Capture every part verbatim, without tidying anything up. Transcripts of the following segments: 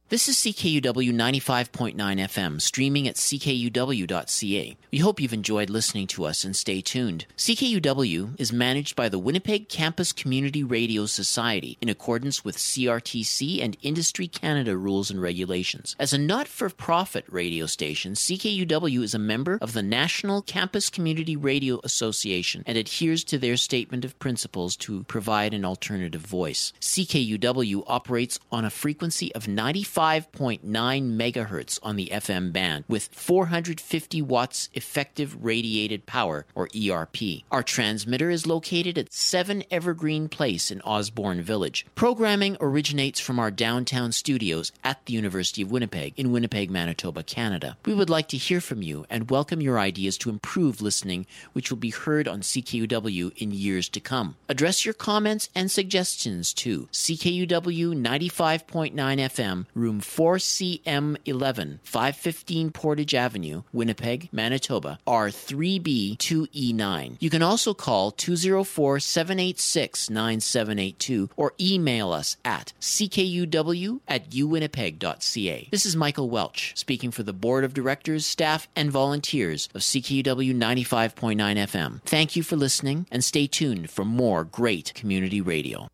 This is C K U W ninety-five point nine F M, streaming at c k u w dot c a. We hope you've enjoyed listening to us and stay tuned. C K U W is managed by the Winnipeg Campus Community Radio Society in accordance with C R T C and Industry Canada rules and regulations. As a not-for-profit radio station, C K U W is a member of the National Campus Community Radio Association and adheres to their statement of principles to provide an alternative voice. C K U W operates on a frequency of ninety-five point nine megahertz on the F M band with four hundred fifty watts effective radiated power, or E R P. Our transmitter is located at seven Evergreen Place in Osborne Village. Programming originates from our downtown studios at the University of Winnipeg in Winnipeg, Manitoba, Canada. We would like to hear from you and welcome your ideas to improve listening, which will be heard on C K U W in years to come. Address your comments and suggestions to C K U W ninety-five point nine F M, Room four C M eleven, five fifteen Portage Avenue, Winnipeg, Manitoba, R three B two E nine. You can also call two oh four, seven eight six, nine seven eight two or email us at c k u w at u winnipeg dot c a. This is Michael Welch, speaking for the Board of Directors, staff, and volunteers of C K U W ninety-five point nine F M. Thank you for listening, and stay tuned for more great community radio.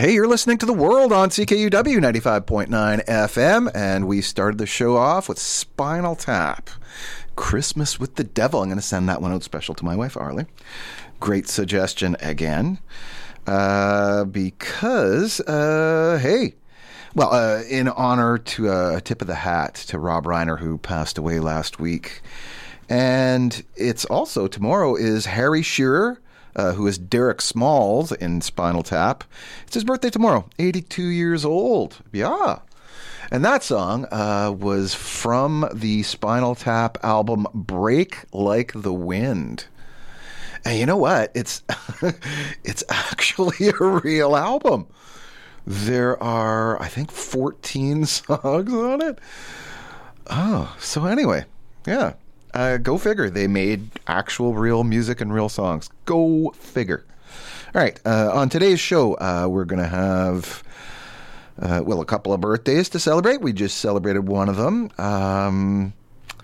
Hey, you're listening to The World on C K U W ninety-five point nine F M, and we started the show off with Spinal Tap, Christmas with the Devil. I'm going to send that one out special to my wife, Arlie. Great suggestion again, uh, because, uh, hey, well, uh, in honor to uh, a tip of the hat to Rob Reiner, who passed away last week. And it's also, tomorrow is Harry Shearer, Uh, who is Derek Smalls in Spinal Tap. It's his birthday tomorrow, eighty-two years old. Yeah. And that song uh, was from the Spinal Tap album Break Like the Wind. And you know what? It's it's actually a real album. There are, I think, fourteen songs on it. Oh, so anyway, yeah. Uh, go figure. They made actual real music and real songs. Go figure. All right. Uh, on today's show, uh, we're going to have, uh, well, a couple of birthdays to celebrate. We just celebrated one of them. Um,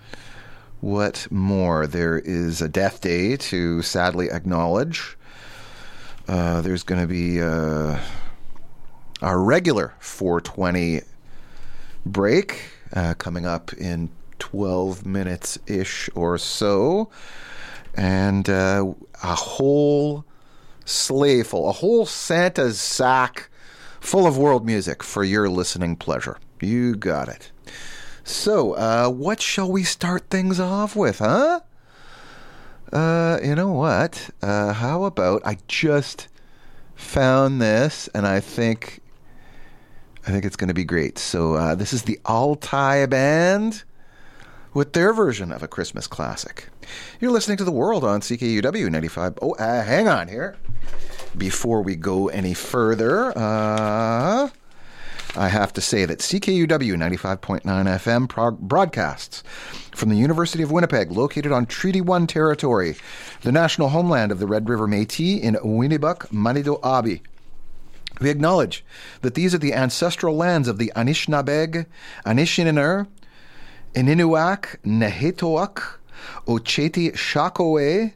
what more? There is a death day to sadly acknowledge. Uh, there's going to be uh, our regular four twenty break uh, coming up in twelve minutes-ish or so, and uh, a whole sleigh full, a whole Santa's sack full of world music for your listening pleasure. You got it. So, uh, what shall we start things off with, huh? Uh, you know what? Uh, how about I just found this, and I think I think it's going to be great. So, uh, this is the Altai Band with their version of a Christmas classic. You're listening to The World on C K U W ninety-five. Oh, uh, hang on here. Before we go any further, uh, I have to say that C K U W ninety-five point nine F M prog- broadcasts from the University of Winnipeg, located on Treaty one territory, the national homeland of the Red River Métis in Winnibuck, Manidoabi. We acknowledge that these are the ancestral lands of the Anishinaabeg, Anishinaabe, Ininuak, Nehetoak, Oceti Shakowee,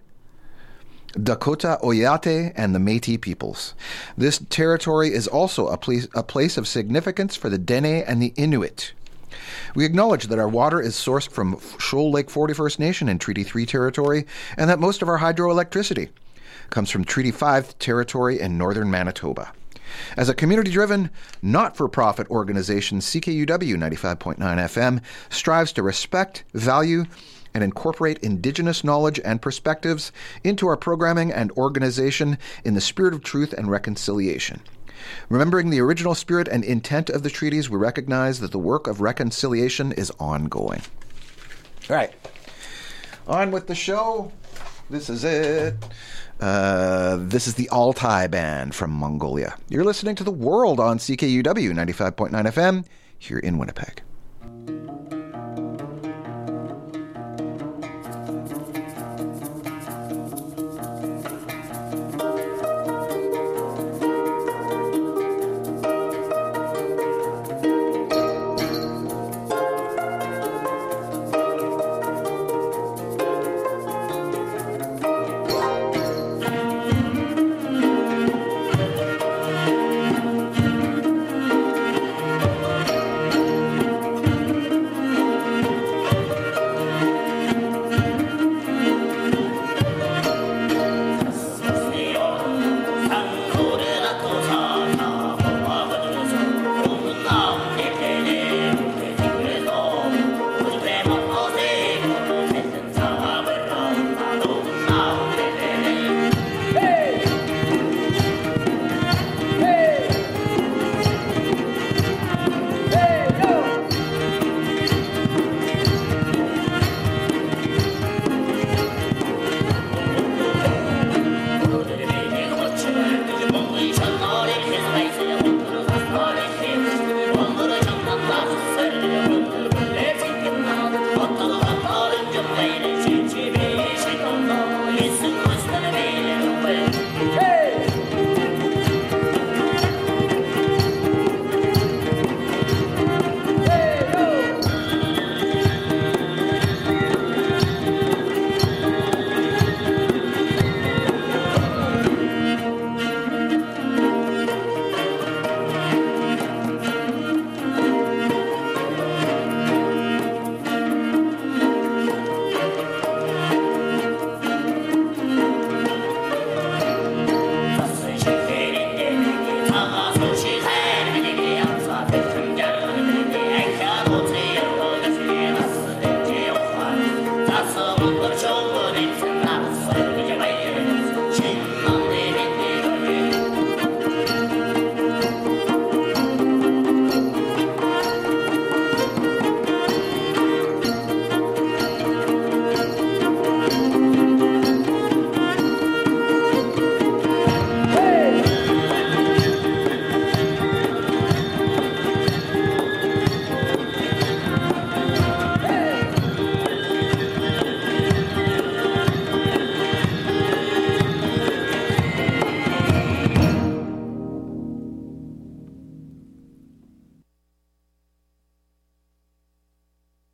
Dakota Oyate, and the Métis peoples. This territory is also a place, a place of significance for the Dene and the Inuit. We acknowledge that our water is sourced from Shoal Lake forty First Nation in Treaty three territory, and that most of our hydroelectricity comes from Treaty five territory in northern Manitoba. As a community-driven, not-for-profit organization, C K U W ninety-five point nine F M strives to respect, value, and incorporate Indigenous knowledge and perspectives into our programming and organization in the spirit of truth and reconciliation. Remembering the original spirit and intent of the treaties, we recognize that the work of reconciliation is ongoing. All right. On with the show. This is it. Uh, this is the Altai Band from Mongolia. You're listening to The World on C K U W ninety-five point nine F M here in Winnipeg.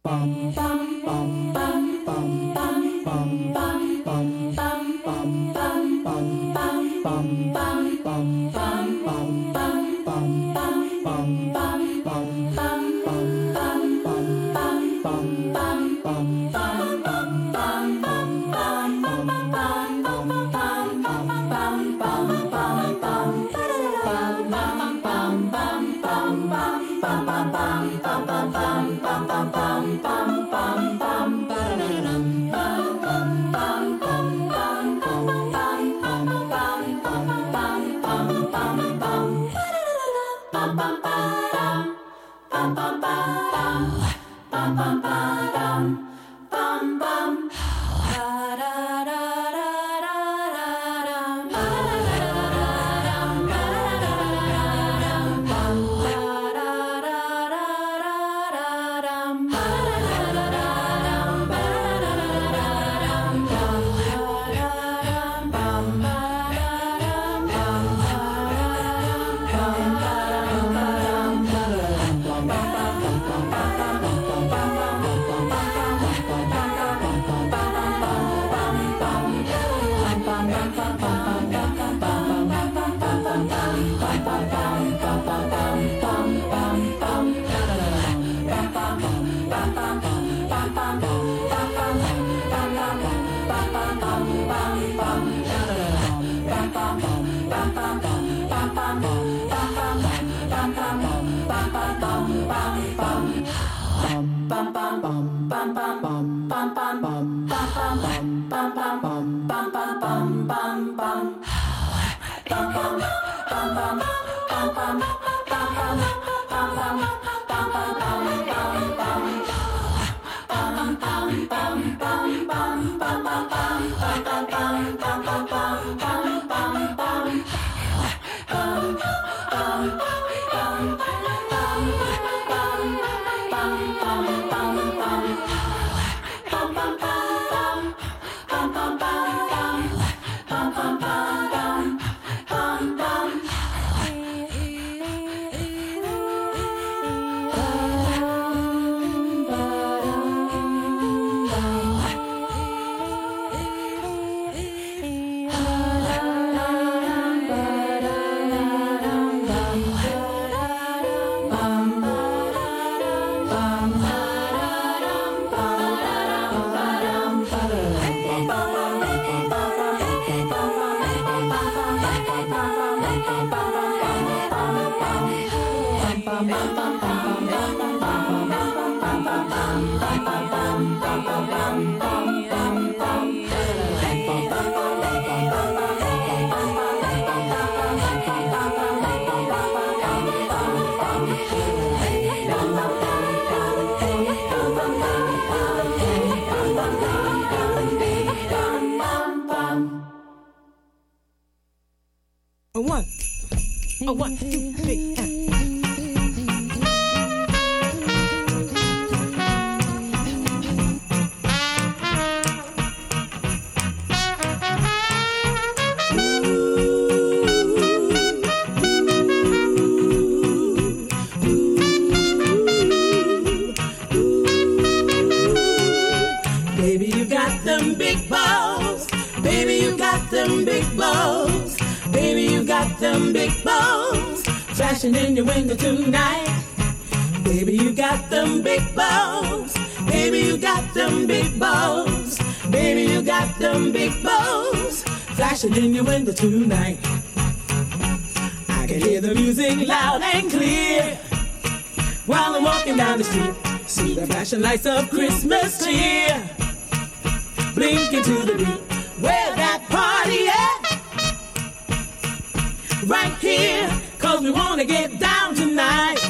A one, a one, two, three, and Baby, you got them big balls. Baby, you got them big balls. Baby, you got them big balls. Flashing in your window tonight. Baby, you got them big balls. Baby, you got them big balls. Baby, you got them big balls. Flashing in your window tonight. I can hear the music loud and clear while I'm walking down the street. See the flashing lights of Christmas cheer blinking to the beat. Where that party at? Right here, cause we wanna get down tonight.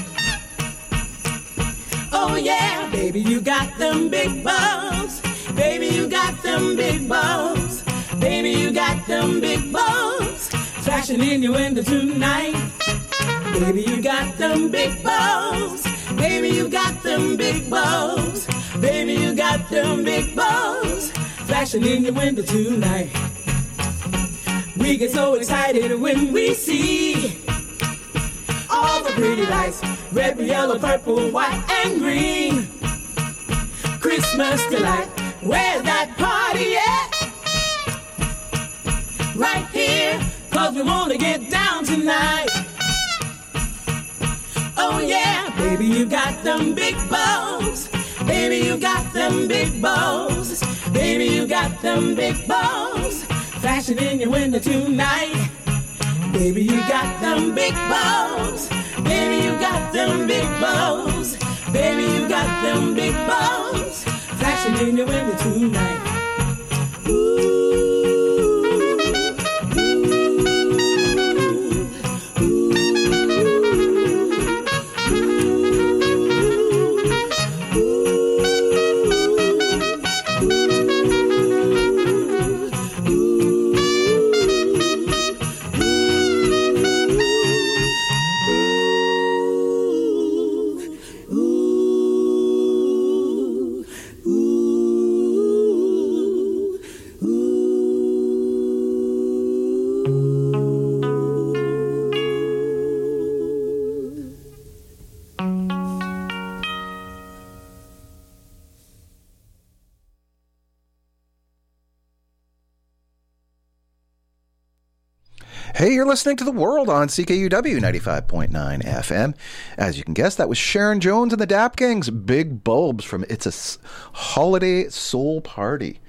Oh yeah, baby, you got them big balls. Baby, you got them big balls. Baby, you got them big balls. Flashing in your window tonight. Baby, you got them big balls. Baby, you got them big balls. Baby, you got them big balls. Flashing in your window tonight. We get so excited when we see all the pretty lights. Red, yellow, purple, white, and green. Christmas delight. Where's that party at? Right here, cause we wanna get down tonight. Oh yeah, baby, you got them big balls. Baby, you got them big balls. Baby, you got them big balls. Flashing in your window tonight. Baby, you got them big balls. Baby, you got them big balls. Baby, you got them big balls. Flashing in your window tonight. Ooh. Hey, you're listening to The World on C K U W ninety-five point nine F M. As you can guess, that was Sharon Jones and the Dap Kings, Big Bulbs from It's a S- Holiday Soul Party.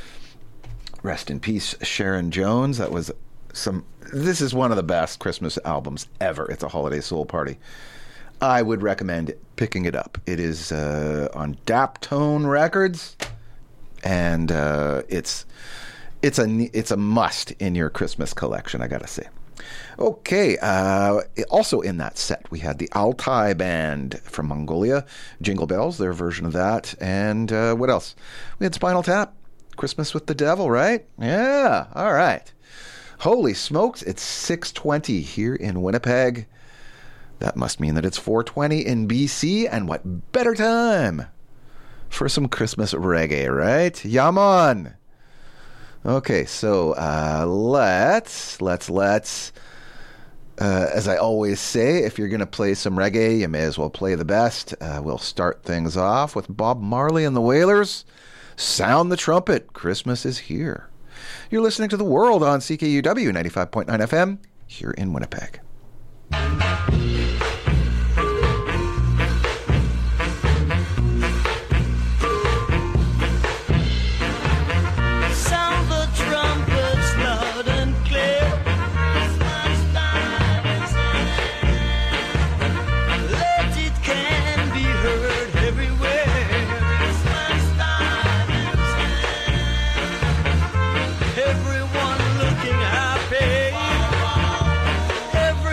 Rest in peace, Sharon Jones. That was some... This is one of the best Christmas albums ever. It's a Holiday Soul Party. I would recommend picking it up. It is uh, on Daptone Records, and uh, it's... It's a it's a must in your Christmas collection, I gotta say. Okay, uh, also in that set we had the Altai Band from Mongolia, Jingle Bells, their version of that, and uh, what else? We had Spinal Tap, Christmas with the Devil, right? Yeah, all right. Holy smokes, it's six twenty here in Winnipeg. That must mean that it's four twenty in B C, and what better time for some Christmas reggae, right? Yaman. Okay, so uh, let's, let's, let's, uh, as I always say, if you're going to play some reggae, you may as well play the best. Uh, we'll start things off with Bob Marley and the Wailers. Sound the trumpet, Christmas is here. You're listening to The World on C K U W ninety-five point nine F M here in Winnipeg. Everyone looking happy.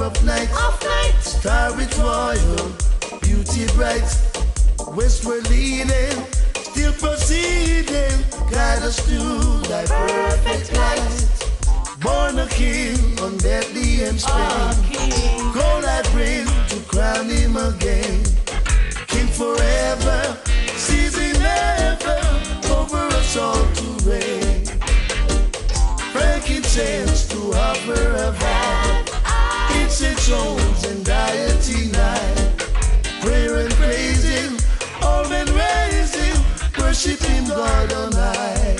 of night, of night. Star with royal beauty bright. Westward leading, still proceeding. Guide us to thy perfect light. Born a king on Bethlehem spring. Gold I bring to crown him again. King forever, seizing ever, over us all to reign. Frankincense to offer a vow. Incense tones and deity night. Prayer and praising, all men raising, worshiping God on high.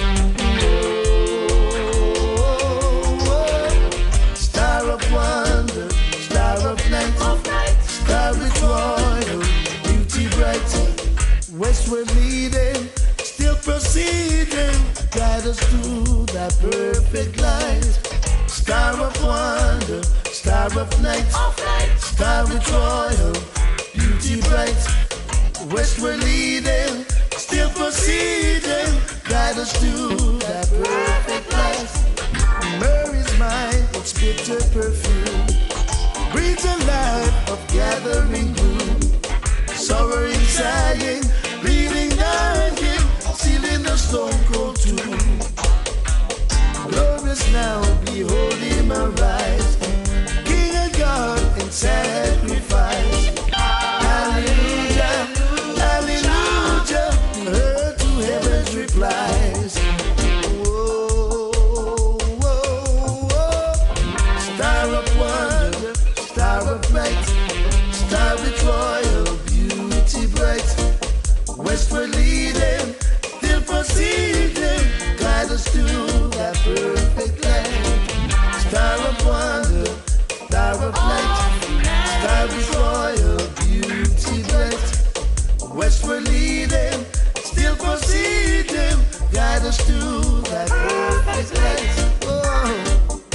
Star of wonder, star of night, of night. Star with royal beauty bright. Westward leading, still proceeding. Guide us to that perfect light. Star of wonder, star of night, of night. Star with royal beauty bright. Westward leading, still proceeding. Guide us to that perfect light. Mary's mind, its bitter perfume, breathes a life of gathering gloom. Sorrowing, sighing, bleeding, dying, sealing the stone cold tomb. Glorious now, behold him arise, King and God in sacrifice. Hallelujah, hallelujah, heard to heaven's replies. Whoa, whoa, whoa. Star of wonder, star of light, star with royal beauty bright. Westward leading, still proceeding. Guide us to that perfect light. Star of wonder, star of light, star with royal beauty bright. Westward leading, still proceeding. Guide us to that perfect light. Oh.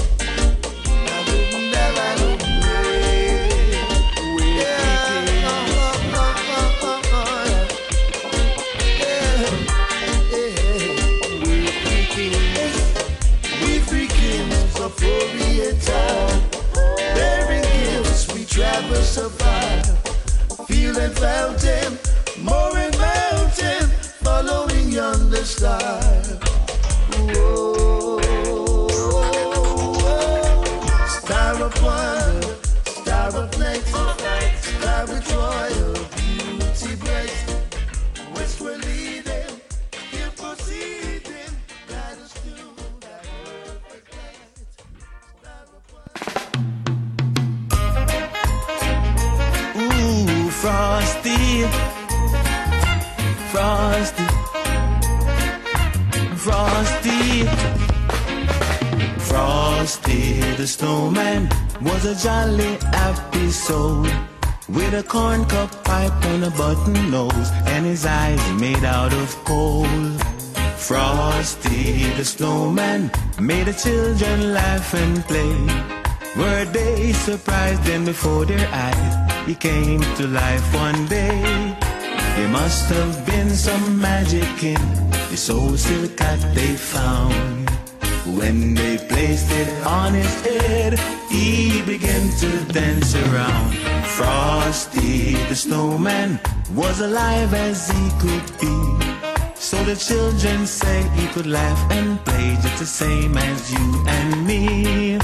Bearing gifts we traverse afar, feeling fountain, more and mountain, following yonder star. Whoa, star of wonder, star of night, star with royal beauty bright. Westward leading, still proceeding, guide us to that perfect light. Ooh, Frosty, Frosty, Frosty, Frosty the snowman was a jolly happy soul, with a corn cup pipe and a button nose, and his eyes made out of coal. Frosty the snowman made the children laugh and play. Were they surprised then before their eyes he came to life one day? There must have been some magic in this old silk hat they found. When they placed it on his head, he began to dance around. Frosty the snowman was alive as he could be, so the children say he could laugh and play just the same as you and me.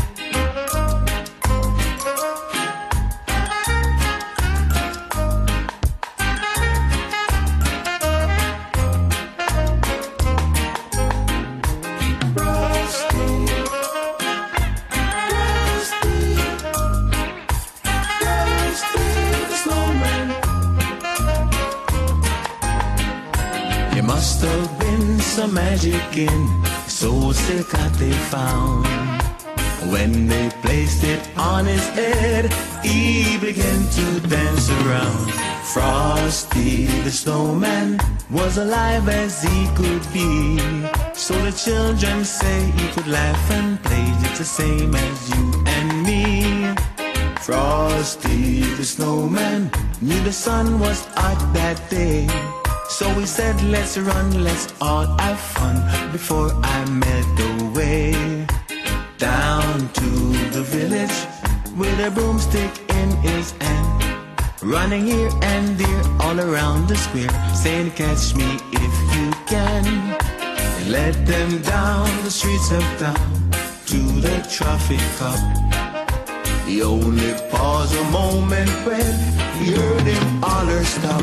Must have been some magic in so silk that they found. When they placed it on his head, he began to dance around. Frosty the snowman was alive as he could be, so the children say he could laugh and play just the same as you and me. Frosty the snowman knew the sun was hot that day, so he said, let's run, let's all have fun before I melt away. Down to the village with a broomstick in his hand, running here and there all around the square, saying catch me if you can. And let them down the streets of town to the traffic cop. He only paused a moment when he heard him holler stop.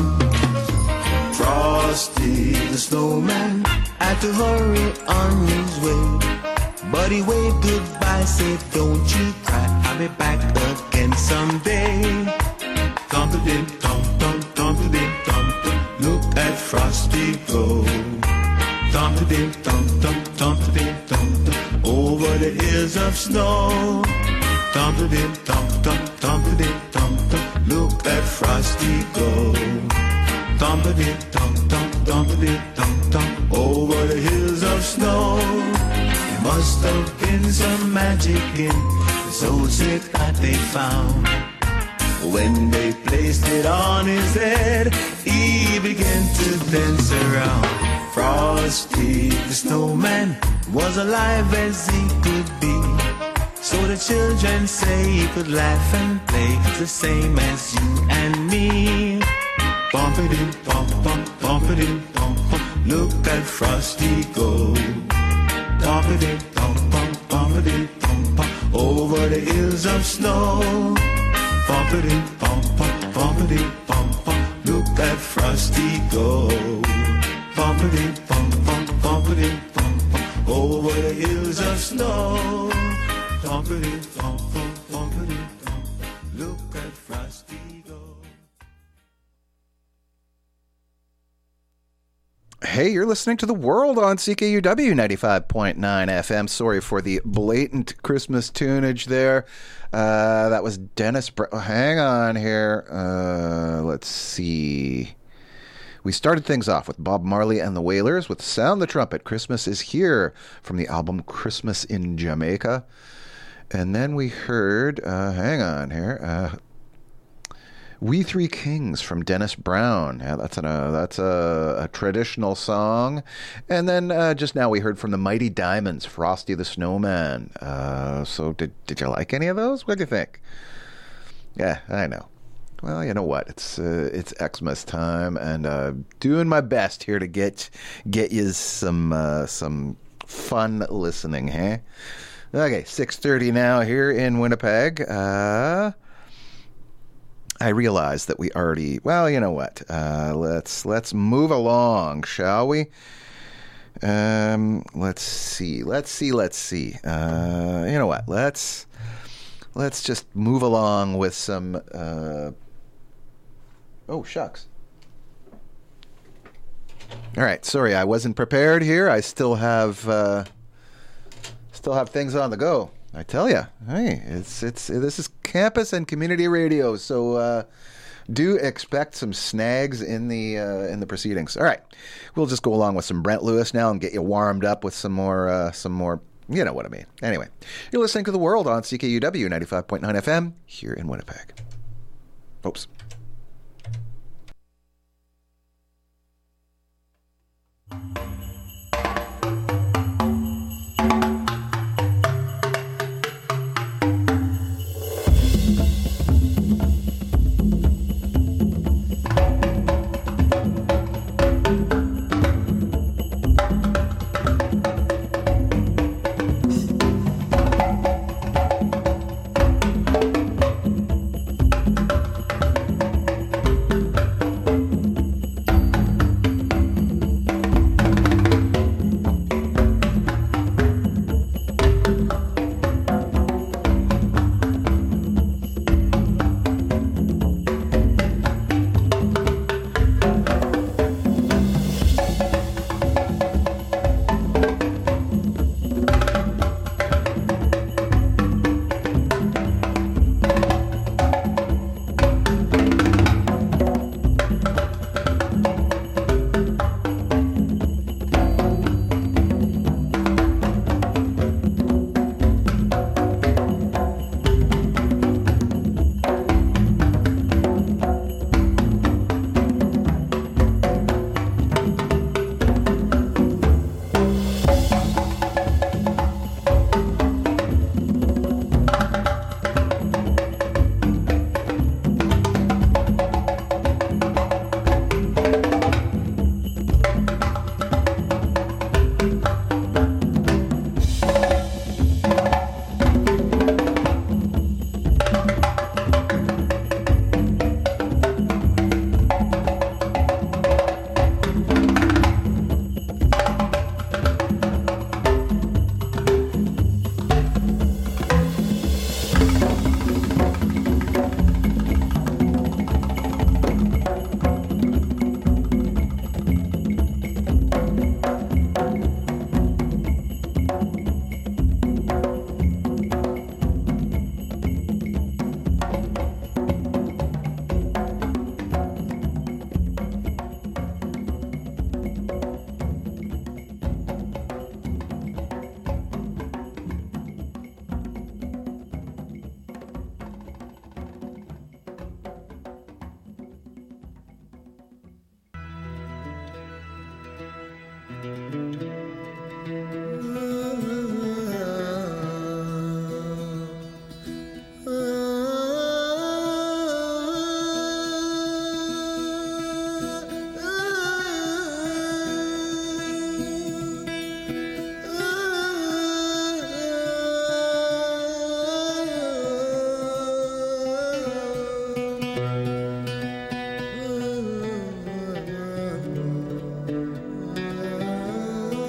Frosty the snowman had to hurry on his way, but he waved goodbye, said don't you cry, I'll be back again someday. Tom-to-dim, tom-tom, tom-to-dim, tom-tom, look at Frosty go. Tom-to-dim, tom-tom, tom-to-dim, tom-tom, over the hills of snow. Tom-to-dim, tom-tom, tom-to-dim, tom-tom, look at Frosty go. Tom-to-dim, tom-tom, tom-to-dim, tom-tom, over the hills of snow. There must have been some magic in this old stick that they found. When they placed it on his head, he began to dance around. Frosty the snowman was alive as he could be, so the children say he could laugh and play the same as you and me. Bump-a-dim, bump-bump, bump-a-dim, bump-bump, look at Frosty go. Bump-a-dim, bump-bump, bump-a-dim, bump-bump, over the hills of snow. Bump-a-dim, bump-bump, bump-a-dim, bump-bump, look at Frosty go. Bump-a-dim, bump-bump, bump-a-dim, bump-bump, over the hills of snow. Bump-a-dim, bump-bump, bump-a-dim, bump-bump, look at Frosty go. Hey, you're listening to The World on C K U W ninety-five point nine F M. Sorry for the blatant Christmas tunage there. Uh, that was Dennis Brown. Oh, hang on here. Uh, let's see. We started things off with Bob Marley and the Wailers with Sound the Trumpet, Christmas is Here, from the album Christmas in Jamaica. And then we heard, uh, hang on here, uh, We Three Kings from Dennis Brown. Yeah, that's, an, uh, that's a, a traditional song. And then uh, just now we heard from the Mighty Diamonds, Frosty the Snowman. Uh, so did did you like any of those? What do you think? Yeah, I know. Well, you know what? It's uh, it's Xmas time, and uh, doing my best here to get get you some uh, some fun listening, huh? Okay, six thirty now here in Winnipeg. Uh... I realize that we already, well, you know what, uh, let's let's move along, shall we? Um, let's see, let's see, let's see. Uh, you know what, let's let's just move along with some, uh, oh, shucks. All right, sorry, I wasn't prepared here. I still have, uh, still have things on the go. I tell you, hey, it's it's this is campus and community radio, so uh, do expect some snags in the uh, in the proceedings. All right, we'll just go along with some Brent Lewis now and get you warmed up with some more uh, some more. You know what I mean. Anyway, you're listening to The World on C K U W ninety-five point nine F M here in Winnipeg. Oops. Oh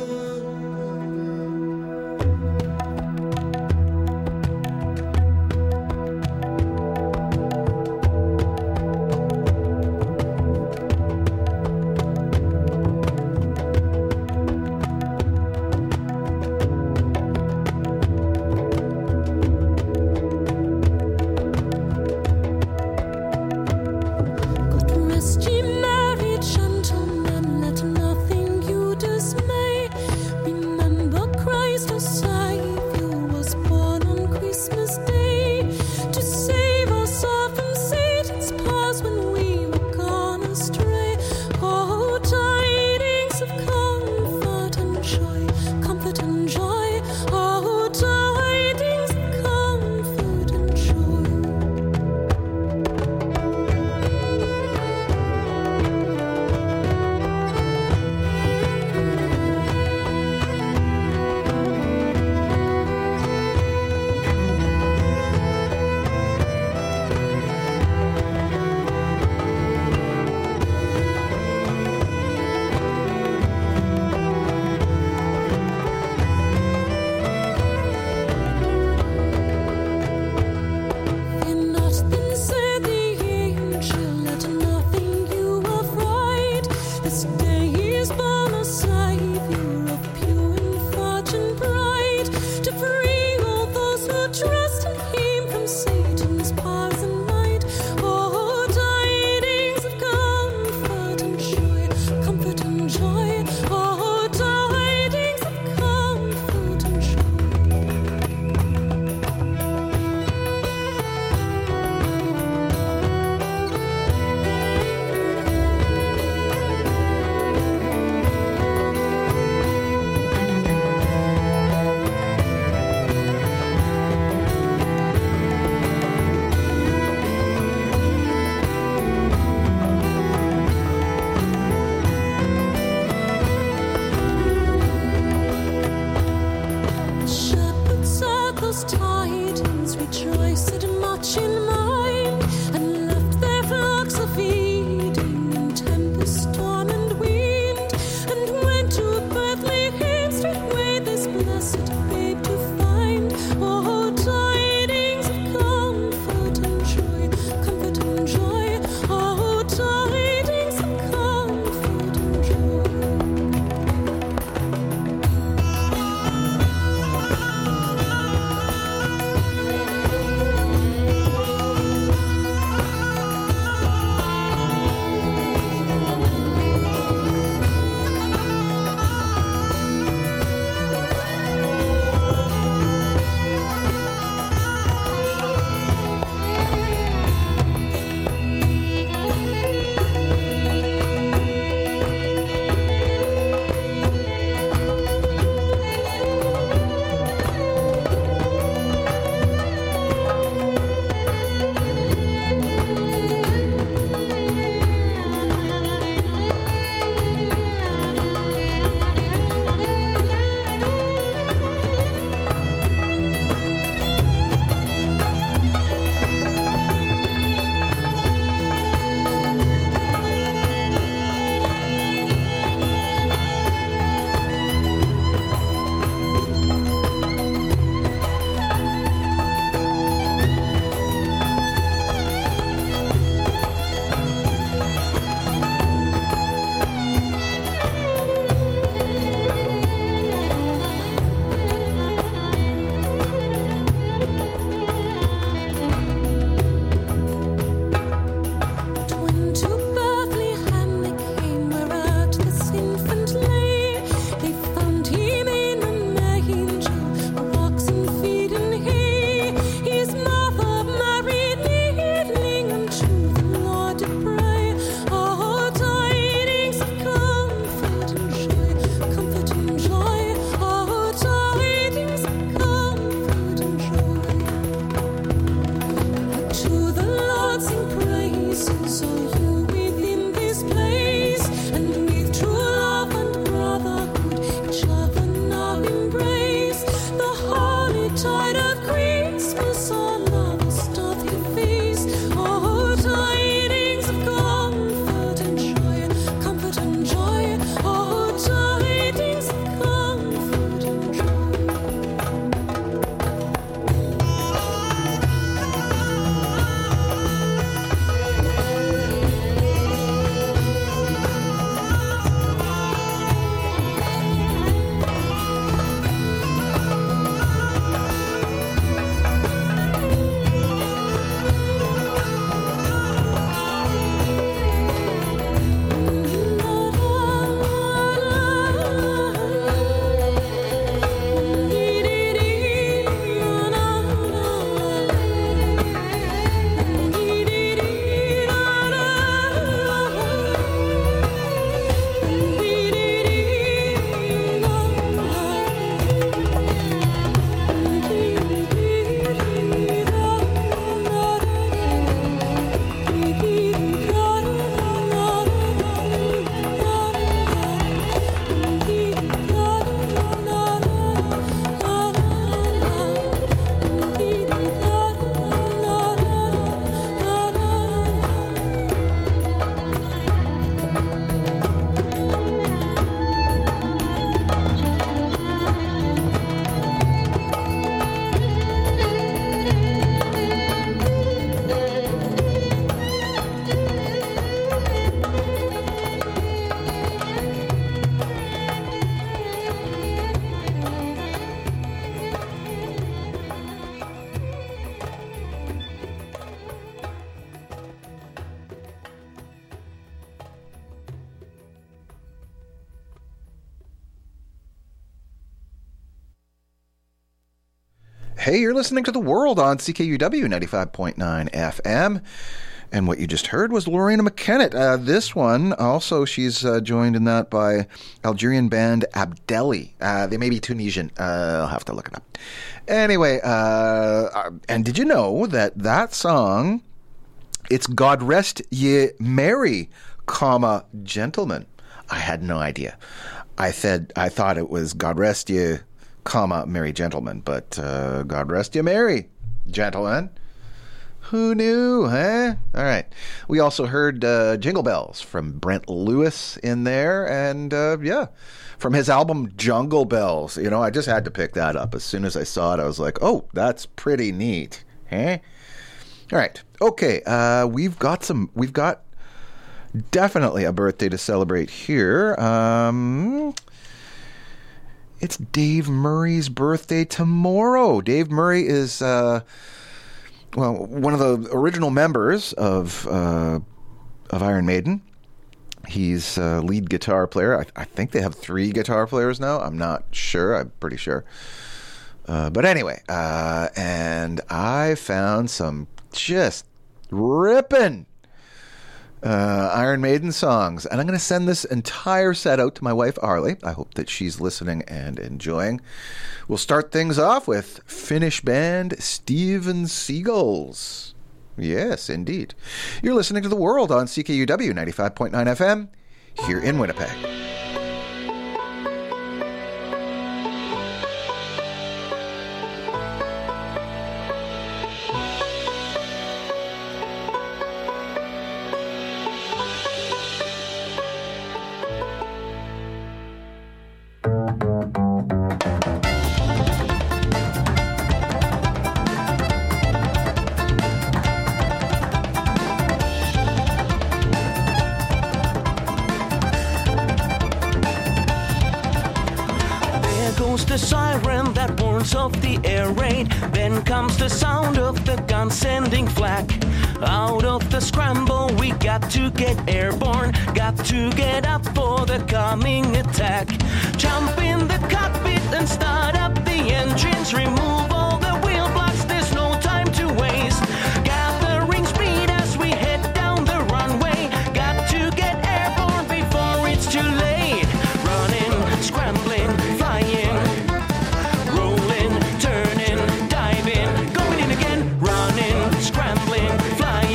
Hey, you're listening to The World on C K U W ninety-five point nine F M. And what you just heard was Lorena McKennitt. Uh, this one, also, she's uh, joined in that by Algerian band Abdelli. Uh, they may be Tunisian. Uh, I'll have to look it up. Anyway, uh, and did you know that that song, it's God Rest Ye Merry, comma, Gentlemen. I had no idea. I said, I thought it was God Rest Ye, comma, Merry Gentlemen, but uh, God Rest Ye Merry, Gentlemen. Who knew, huh? All right. We also heard uh, Jingle Bells from Brent Lewis in there. And, uh, yeah, from his album Jungle Bells. You know, I just had to pick that up. As soon as I saw it, I was like, oh, that's pretty neat. Huh? All right. Okay. Uh, we've got some, we've got definitely a birthday to celebrate here. Um... It's Dave Murray's birthday tomorrow. Dave Murray is... Uh, Well, one of the original members of uh, of Iron Maiden. He's a lead guitar player. I, I think they have three guitar players now. I'm not sure. I'm pretty sure. Uh, but anyway, uh, and I found some just ripping uh, Iron Maiden songs. And I'm going to send this entire set out to my wife, Arlie. I hope that she's listening and enjoying. We'll start things off with Finnish band Steven Seagulls. Yes, indeed. You're listening to The World on C K U W ninety-five point nine F M here in Winnipeg. To get airborne, got to get up for the coming attack. Jump in the cockpit and start up the engines. Remove all the wheel blocks, there's no time to waste. Gathering speed as we head down the runway. Got to get airborne before it's too late. Running, scrambling, flying, rolling, turning, diving, going in again. Running, scrambling, flying.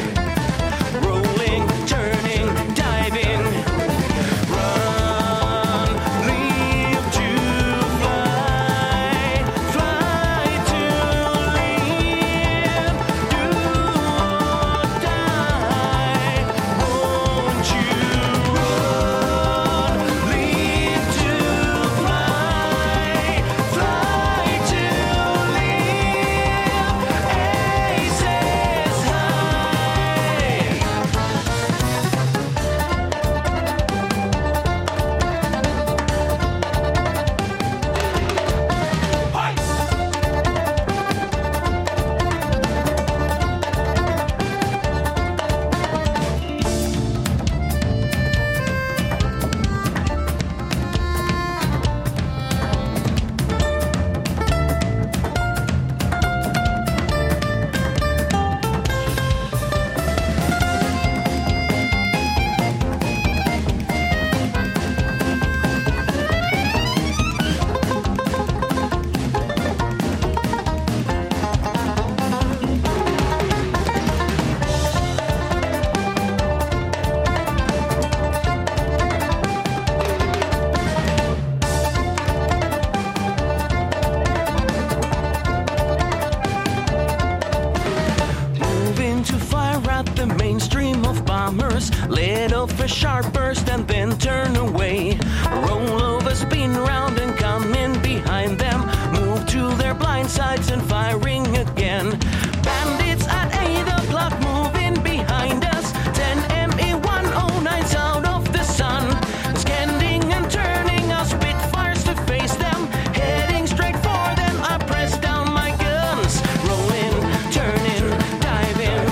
Let off a sharp burst and then turn away. Roll over, spin round and come in behind them. Move to their blind sides and firing again. Bandits at eight o'clock moving behind us. ten M E one oh nines out of the sun. Scanning and turning our Spitfires to face them. Heading straight for them, I press down my guns. Rolling, turning, diving.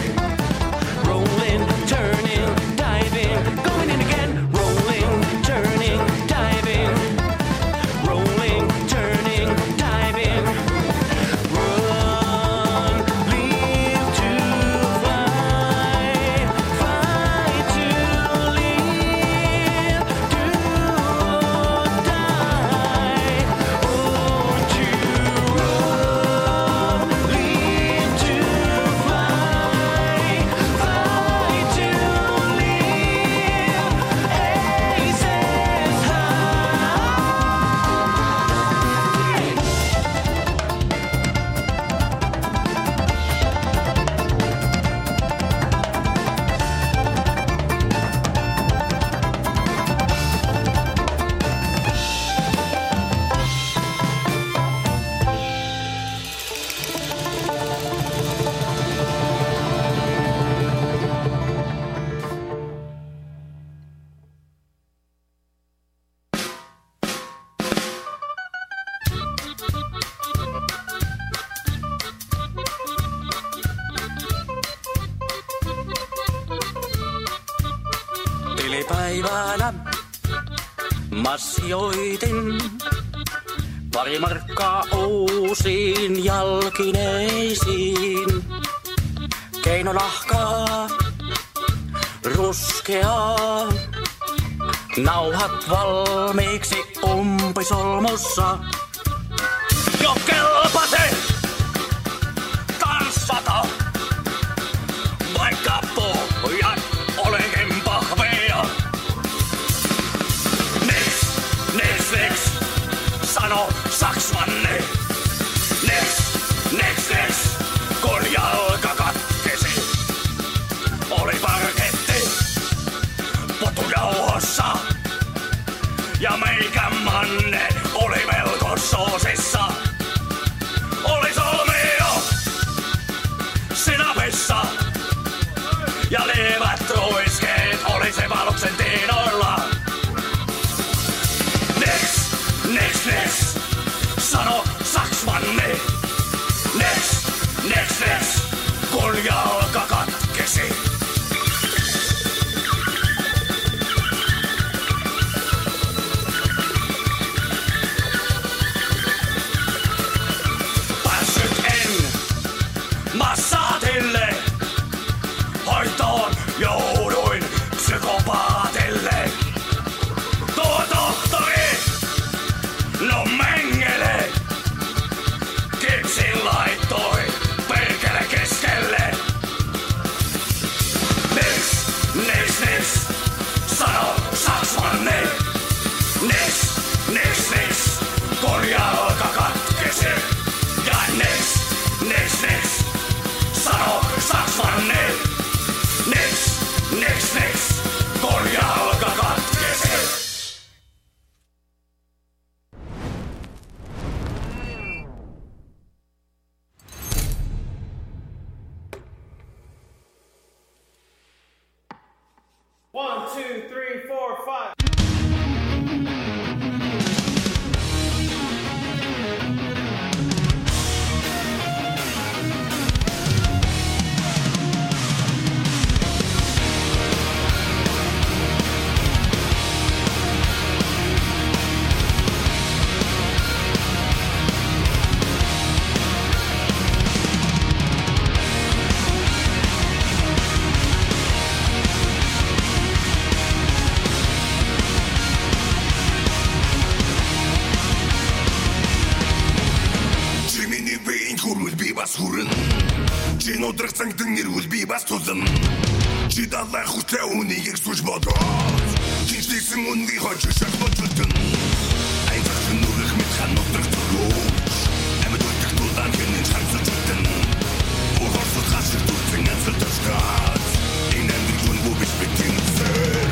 Rolling, turning, diving. Going in again. Rolling, turning, diving. Rolling, turning, diving. Rolling. keväänä mä sijoitin pari markkaa uusiin jalkineisiin. Keinonahkaa, ruskeaa, nauhat valmiiksi umpisolmussa. Jo kelpase tanssata, vaikka pohjat olekin pahveja. Neks, neks, neks, sano saksmanne. Neks, neks, neks, kun jalka katkesi. Oli parketti potujauhossa ja meikän manne oli melko soosissa. Oli solmio sinapissa ja lievät ruiskeet oli se valuksen tiinoilla. Neks, neks, neks, sano saksmanni. Neks, neks, neks, kun jalka katkesi. Massaatille, hoitoon jouduin psykopaatille. Tuo tohtori, no mengele, kipsin laittoi perkele keskelle. Neks, neks, neks, sano saksmanni. Neks, neks, neks, kun jalka katkesi. Ja neks, neks, neks, sano saksmanni. Neks, neks, neks, kun jalka katkesi. One, two, three, four, five. Суран чи өдрөх цангдан нэрвэл би бас тулан чи далай хүсээ үнийг сүж бодоо хинтэйсэн үнний хож шахбод зүтэн айдах нүрэх мэт хан өдрөх зүрөө амьд өдрөх тулан хинэн чанцж зүтэн уурсод хасэр зүтэн ансал ташгаас энэ амьдрын бүбис битэнсэр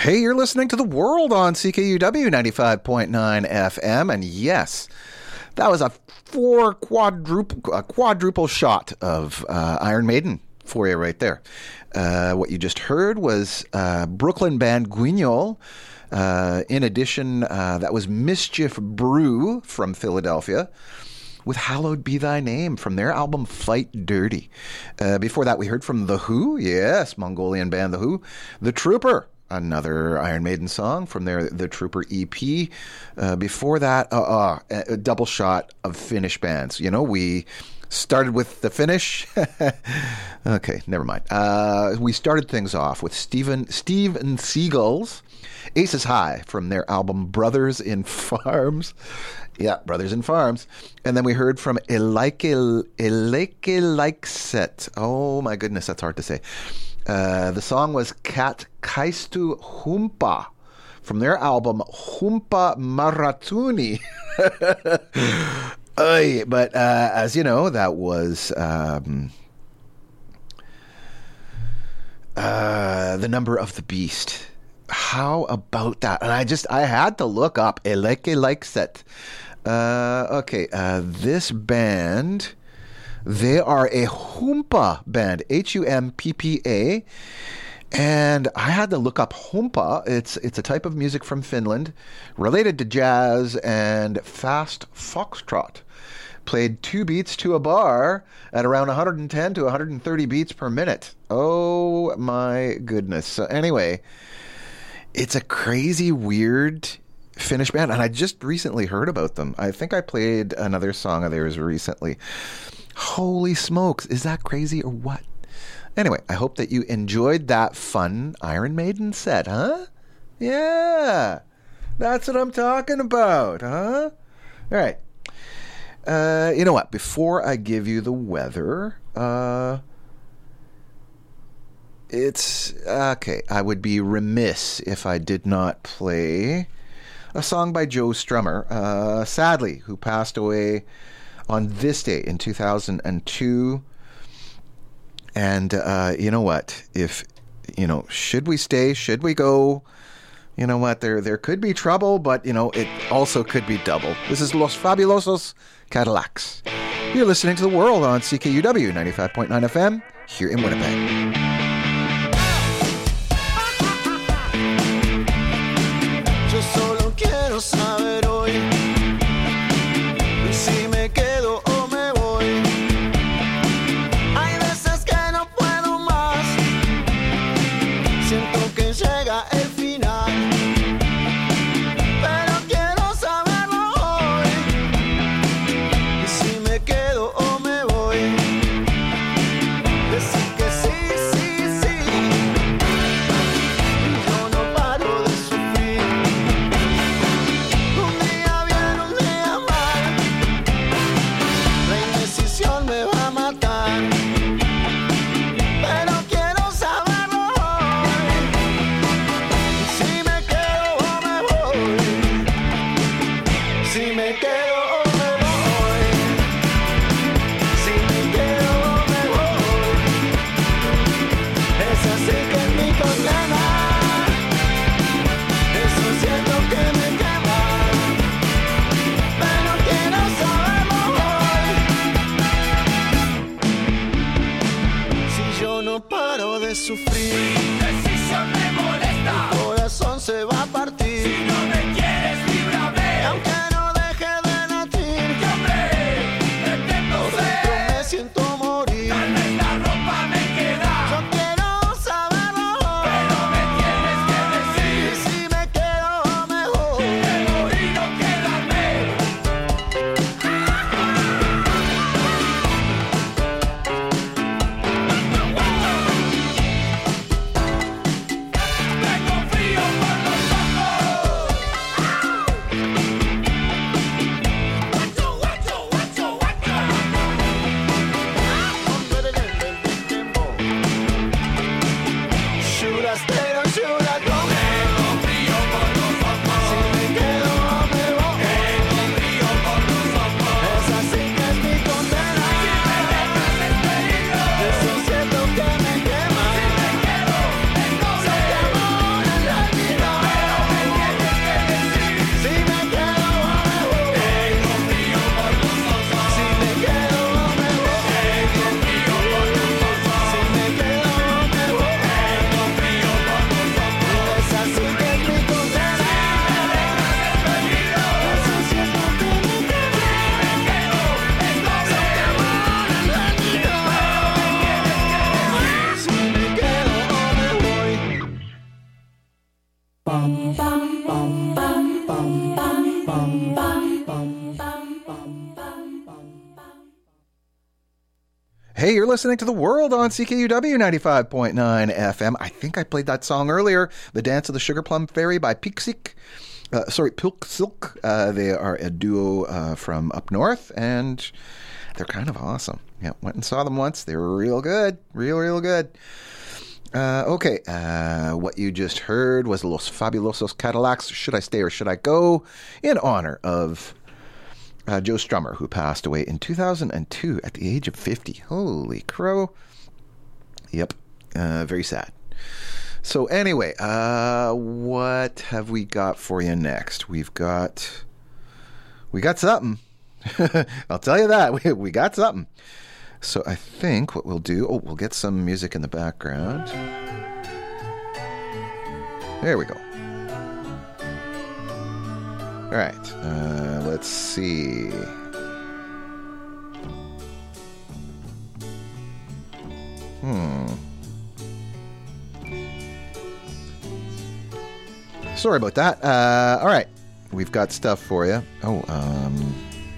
Hey, you're listening to The World on C K U W ninety-five point nine F M, and yes, that was a four quadruple, a quadruple shot of uh, Iron Maiden for you right there. Uh, what you just heard was uh, Brooklyn band Guignol. Uh, in addition, uh, that was Mischief Brew from Philadelphia with Hallowed Be Thy Name from their album Fight Dirty. Uh, before that, we heard from The Who. Yes, Mongolian band The Who. The Trooper, another Iron Maiden song from their The Trooper E P. Uh, before that, uh, uh, a double shot of Finnish bands. You know, we started with the Finnish. Okay, never mind. Uh, we started things off with Steven, Steven Seagal's Aces High from their album Brothers in Farms. Yeah, Brothers in Farms. And then we heard from Elike Elike Likset. Oh my goodness, that's hard to say. Uh, the song was Kat Kaistu Humpa from their album Humpa Maratuni. Oy, but uh, as you know, that was um, uh, The Number of the Beast. How about that? And I just, I had to look up Eleke Likset. Uh, okay, uh, this band, they are a Humpa band, H U M P P A. And I had to look up Humpa. It's it's a type of music from Finland, related to jazz and fast foxtrot. Played two beats to a bar at around one hundred ten to one hundred thirty beats per minute. Oh my goodness. So anyway, it's a crazy, weird Finnish band, and I just recently heard about them. I think I played another song of theirs recently. Holy smokes, is that crazy or what? Anyway, I hope that you enjoyed that fun Iron Maiden set, huh? Yeah, that's what I'm talking about, huh? All right. Uh, you know what? Before I give you the weather, uh, it's okay. I would be remiss if I did not play a song by Joe Strummer, uh, sadly, who passed away on this day in two thousand two. And uh, you know what? If, you know, should we stay? Should we go? You know what? There there could be trouble, but, you know, it also could be double. This is Los Fabulosos Cadillacs. You're listening to The World on C K U W ninety-five point nine F M here in Winnipeg. Yo solo quiero saber hoy si me quedo o me voy. Hay veces que no puedo más. Siento que llega el final. Pero quiero saberlo hoy. Y si me quedo o me voy. Decir que sí, sí, sí. Yo no paro de sufrir. Un día bien, un día mal. La indecisión me va a matar. Pero quiero saberlo hoy. Si me quedo o me voy. Si me quedo o me voy. Si me quedo o me voy. Es así que es mi condena. Eso siento que me quema. Pero quiero saberlo hoy. Si yo no paro de sufrir, decisión me molesta. Mi corazón se va a partir. Si no me quieres, líbrame. Aunque no deje de latir, que hombre, pretendo ser. Por dentro me siento morir. Tal vez la ropa me queda. Yo quiero saberlo hoy. Pero me tienes que decir si me quedo o me voy. Quiero ir o quedarme. Tengo frío por los ojos. Hey, you're listening to The World on C K U W ninety-five point nine F M. I think I played that song earlier, The Dance of the Sugar Plum Fairy by Peaksik. Uh, sorry, Pilk Silk. Uh, they are a duo uh, from up north, and they're kind of awesome. Yeah, went and saw them once. They were real good. Real, real good. Uh, okay, uh, what you just heard was Los Fabulosos Cadillacs, Should I Stay or Should I Go? In honor of uh, Joe Strummer, who passed away in two thousand two at the age of fifty. Holy crow. Yep, uh, very sad. So anyway, uh, what have we got for you next? We've got, we got something. I'll tell you that. We, we got something. So I think what we'll do, oh, we'll get some music in the background. There we go. All right, uh, let's see. Hmm. Sorry about that. Uh, all right, we've got stuff for you. Oh, um...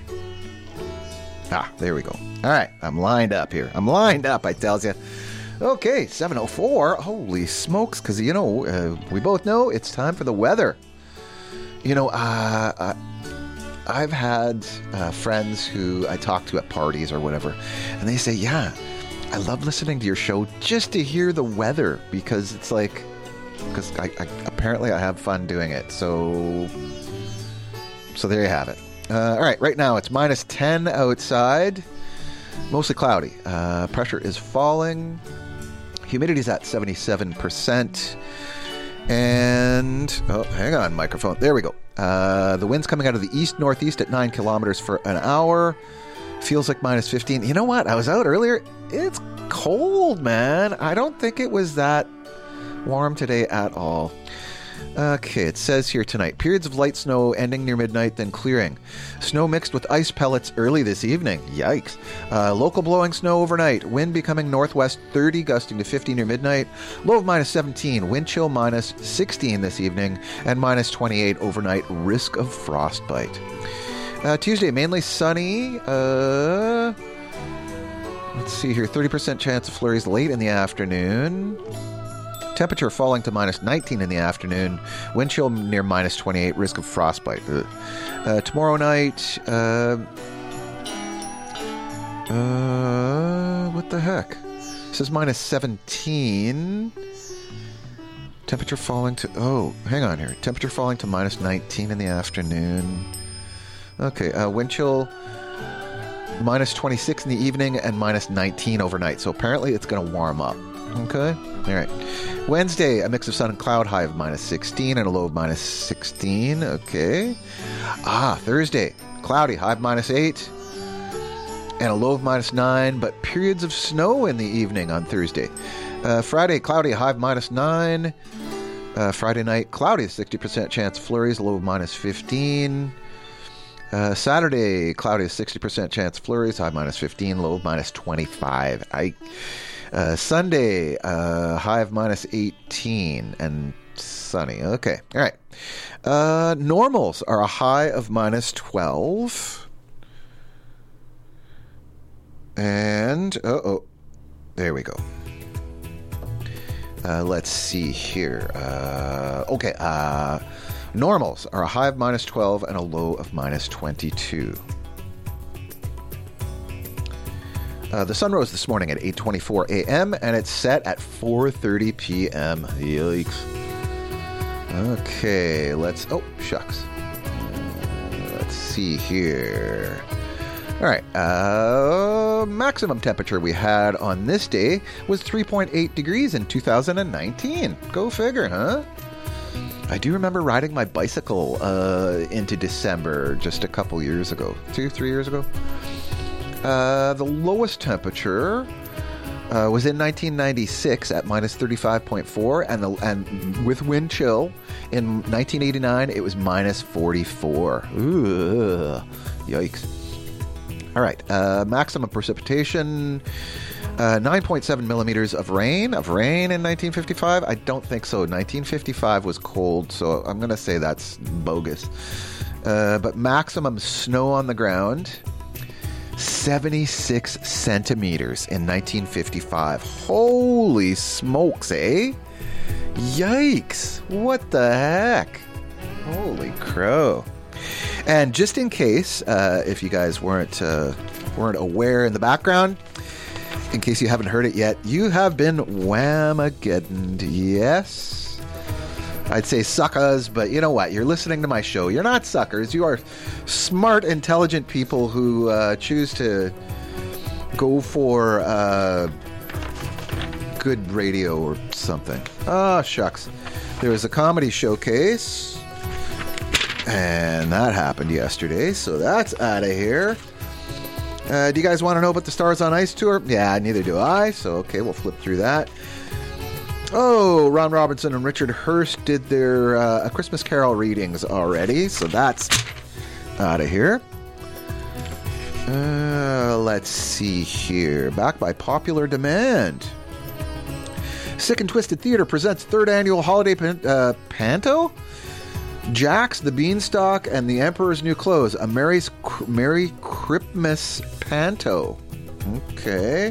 Ah, there we go. All right, I'm lined up here. I'm lined up, I tells you. Okay, seven oh four. Holy smokes, because, you know, uh, we both know it's time for the weather. You know, uh, uh, I've had uh, friends who I talk to at parties or whatever, and they say, yeah, I love listening to your show just to hear the weather, because it's like, because I, I, apparently I have fun doing it. So, so there you have it. Uh, all right, right now it's minus ten outside, mostly cloudy. Uh, pressure is falling. Humidity's at seventy-seven percent. And, oh, hang on, microphone. There we go. Uh, the wind's coming out of the east-northeast at nine kilometers for an hour. Feels like minus fifteen. You know what? I was out earlier. It's cold, man. I don't think it was that warm today at all. Okay, it says here tonight, periods of light snow ending near midnight, then clearing. Snow mixed with ice pellets early this evening. Yikes. Uh, local blowing snow overnight. Wind becoming northwest thirty, gusting to fifty near midnight. Low of minus seventeen. Wind chill minus sixteen this evening. And minus twenty-eight overnight. Risk of frostbite. Uh, Tuesday, mainly sunny. Uh, let's see here. thirty percent chance of flurries late in the afternoon. Temperature falling to minus nineteen in the afternoon. Wind chill near minus twenty-eight. Risk of frostbite. Uh, tomorrow night. Uh, uh, what the heck? It says minus seventeen. Temperature falling to... Oh, hang on here. Temperature falling to minus nineteen in the afternoon. Okay. Uh, wind chill minus twenty-six in the evening and minus nineteen overnight. So apparently it's going to warm up. Okay. All right. Wednesday, a mix of sun and cloud, high of minus sixteen and a low of minus sixteen. Okay. Ah, Thursday, cloudy, high of minus eight and a low of minus nine, but periods of snow in the evening on Thursday. Uh, Friday, cloudy, high of minus nine. Uh, Friday night, cloudy, sixty percent chance of flurries, low of minus fifteen. Uh, Saturday, cloudy, sixty percent chance of flurries, high of minus fifteen, low of minus twenty-five. I... Uh, Sunday, uh, high of minus eighteen and sunny. Okay. All right. Uh, normals are a high of minus twelve. And, uh-oh, there we go. Uh, let's see here. Uh, okay. Uh, normals are a high of minus twelve and a low of minus twenty-two. Uh, the sun rose this morning at eight twenty-four a.m. and it's set at four thirty p.m. Yikes. Okay, let's... Oh, shucks. Uh, let's see here. All right. Uh, maximum temperature we had on this day was three point eight degrees in two thousand nineteen. Go figure, huh? I do remember riding my bicycle uh, into December just a couple years ago. Two, three years ago. Uh, the lowest temperature uh, was in nineteen ninety-six at minus thirty-five point four, and the and with wind chill in nineteen eighty-nine it was minus forty-four. Ooh, yikes! All right, uh, maximum precipitation Uh, nine point seven millimeters of rain, of rain in nineteen fifty-five? I don't think so. nineteen fifty-five was cold, so I'm going to say that's bogus. Uh, but maximum snow on the ground, seventy-six centimeters in nineteen fifty-five. Holy smokes, eh? Yikes. What the heck? Holy crow. And just in case, uh, if you guys weren't uh, weren't aware in the background, in case you haven't heard it yet, you have been Whamageddoned. Yes. I'd say suckers, but you know what? You're listening to my show. You're not suckers. You are smart, intelligent people who uh, choose to go for uh, good radio or something. Oh, shucks. There was a comedy showcase, and that happened yesterday, so that's out of here. Uh, do you guys want to know about the Stars on Ice tour? Yeah, neither do I, so okay, we'll flip through that. Oh, Ron Robinson and Richard Hurst did their uh, A Christmas Carol readings already, so that's out of here. Uh, let's see here. Back by popular demand. Sick and Twisted Theater presents third annual holiday pan- uh, panto? Jax, the Beanstalk, and the Emperor's New Clothes. A Merry's, Merry Christmas panto. Okay.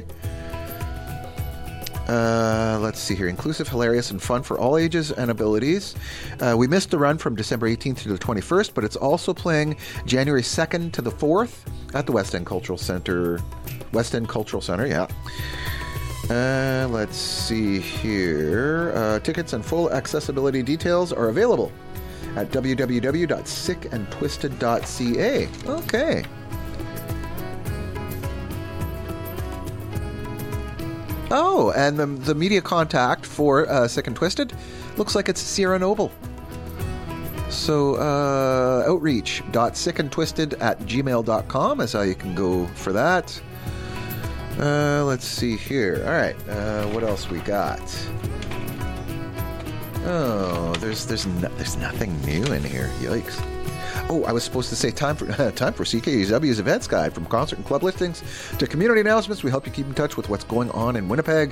Uh, let's see here. Inclusive, hilarious, and fun for all ages and abilities. Uh, we missed the run from December eighteenth to the twenty-first, but it's also playing January second to the fourth at the West End Cultural Center. West End Cultural Center, yeah. Uh, let's see here. Uh, tickets and full accessibility details are available at w w w dot sick and twisted dot c a. Okay. Oh, and the, the media contact for uh, Sick and Twisted looks like it's Sierra Noble. So, uh, outreach dot sick and twisted at gmail dot com is how you can go for that. Uh, let's see here. All right, uh, what else we got? Oh, there's there's no, there's nothing new in here. Yikes! Oh, I was supposed to say time for uh, time for C K U W's events guide. From concert and club listings to community announcements, we help you keep in touch with what's going on in Winnipeg.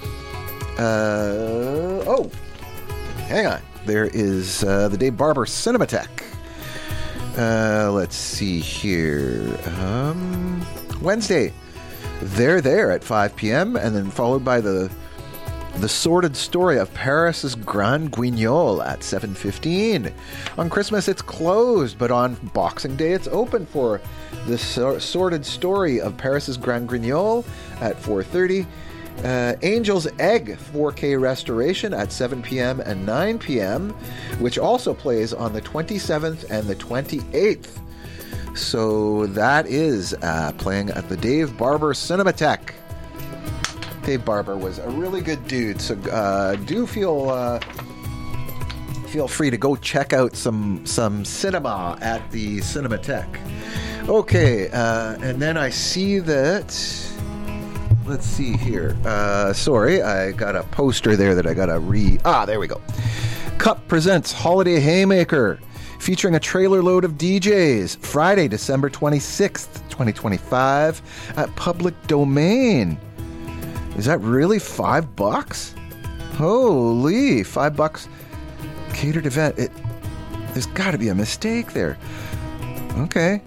Uh, oh, hang on. There is uh, the Dave Barber Cinematheque. Uh, let's see here. Um, Wednesday, they're there at five p.m. and then followed by the The Sordid Story of Paris's Grand Guignol at seven fifteen. On Christmas, it's closed, but on Boxing Day, it's open for The Sordid Story of Paris's Grand Guignol at four thirty. Uh, Angel's Egg four K restoration at seven p.m. and nine p.m., which also plays on the twenty-seventh and the twenty-eighth. So that is uh, playing at the Dave Barber Cinematheque. Dave Barber was a really good dude, so uh, do feel uh, feel free to go check out some some cinema at the Cinematheque. Okay, uh, and then I see that. Let's see here. Uh, sorry, I got a poster there that I gotta re. Ah, there we go. Cup presents Holiday Haymaker, featuring a trailer load of D Js. Friday, December twenty-sixth, twenty twenty-five, at Public Domain. Is that really five bucks? Holy, five bucks catered event. It, there's got to be a mistake there. Okay.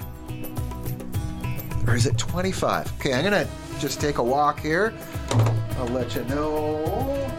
Or is it twenty-five? Okay, I'm going to just take a walk here. I'll let you know.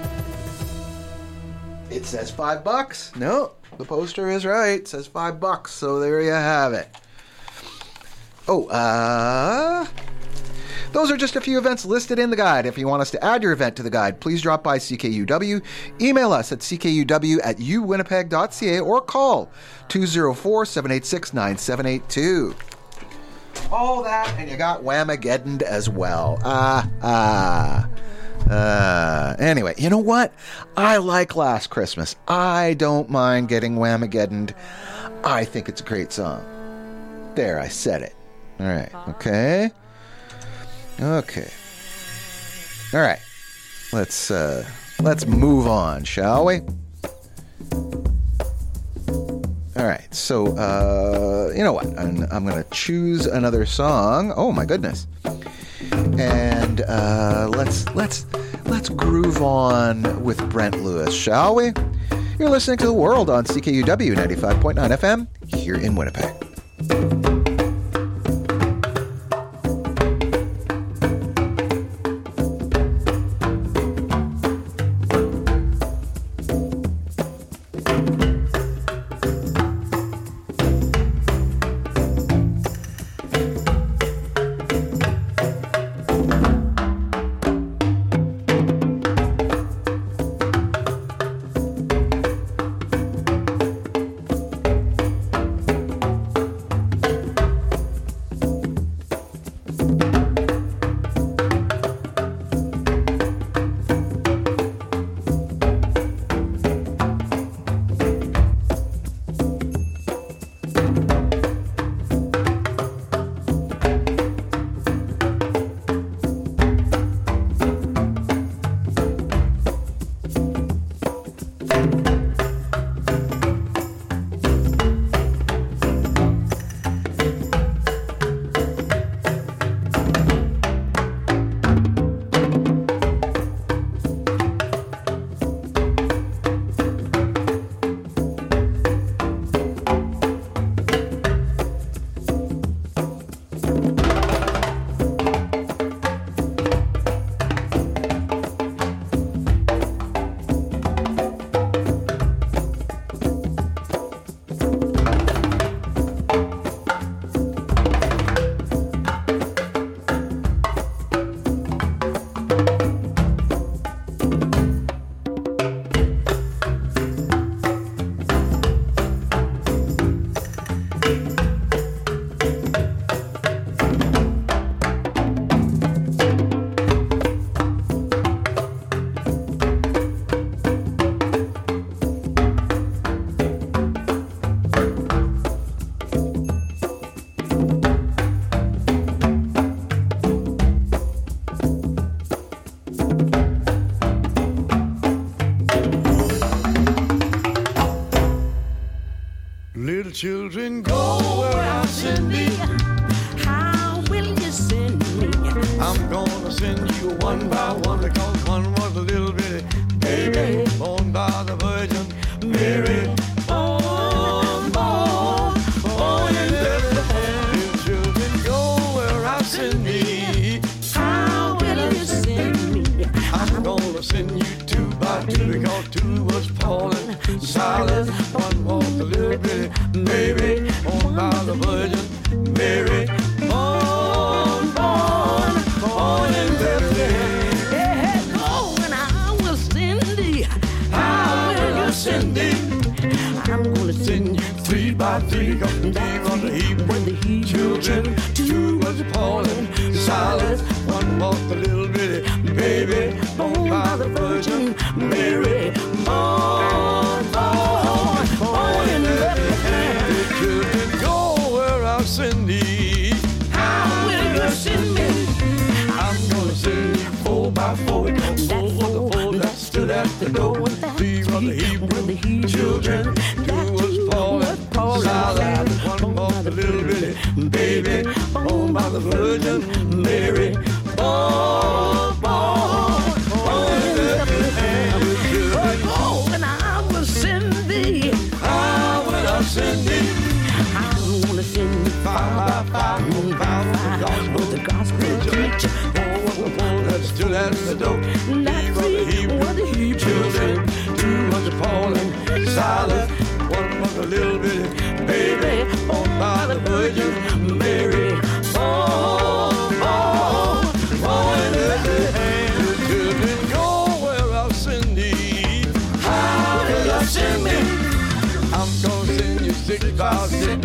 It says five bucks. No, the poster is right. It says five bucks. So there you have it. Oh, uh... those are just a few events listed in the guide. If you want us to add your event to the guide, please drop by C K U W, email us at c k u w at u winnipeg dot c a, or call two oh four, seven eight six, nine seven eight two. All that, and you got Whamageddoned as well. Ah, ah. Uh, anyway, you know what? I like Last Christmas. I don't mind getting Whamageddoned. I think it's a great song. There, I said it. All right, okay. Okay. All right. Let's uh, let's move on, shall we? All right. So, uh, you know what? I'm, I'm going to choose another song. Oh my goodness. And and uh, let's let's let's groove on with Brent Lewis, shall we? You're listening to The World on C K U W ninety-five point nine F M here in Winnipeg. Children, go where I send me. How will you send me? I'm gonna send you one by one because one was a little bitty baby born by the Virgin Mary. Born, born, born in Bethlehem. Little children, go where I send me. How will you send me? I'm gonna send you two by two because two was Paul and Silas. One was a little bitty baby born by the Virgin Mary. Born, born, born in Bethlehem. Yeah, go and I will send thee. How will you send thee? I'm gonna Send you three by three, cause three was the Hebrew children. Two was Paul and Silas. One was the little bitty baby born by the Virgin Mary. Born, born, born in Bethlehem. Children, go where I'll send thee. How will you send me? I'm gonna send you four by four, because four was the four that stood at the door. Three was the Hebrew children. Two was Paul and Silas. One was the little bitty baby born by the Virgin Mary. Born, born, born in Bethlehem. Go and I will send thee. How will I send thee? I'm gonna send you Five by five, one by with the gospel preacher. Four was the four that stood at the door. Three was the Hebrew children. Two was the Paul and Silas. One was a little bitty baby born by the Virgin Mary. Born, born, born in Bethlehem. Children, go where I'll send thee. How will I send me? I'm gonna send you six by six.